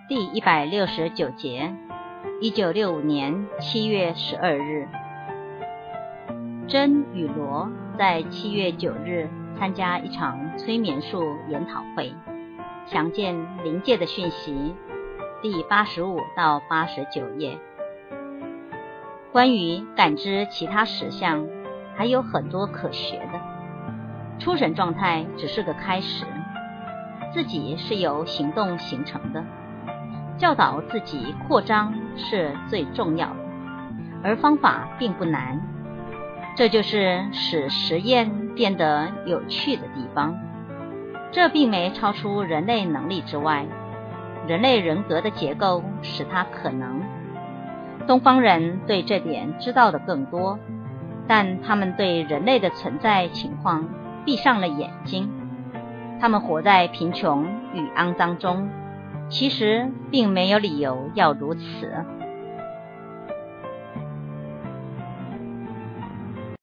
第169节，1965年7月12日，珍与罗在7月9日参加一场催眠术研讨会，详见灵界的讯息第85到89页。关于感知其他实相，还有很多可学的。出神状态只是个开始，自己是由行动形成的，教导自己扩张是最重要的，而方法并不难。这就是使实验变得有趣的地方。这并没超出人类能力之外，人类人格的结构使它可能。东方人对这点知道的更多，但他们对人类的存在情况闭上了眼睛。他们活在贫穷与肮脏中，其实并没有理由要如此。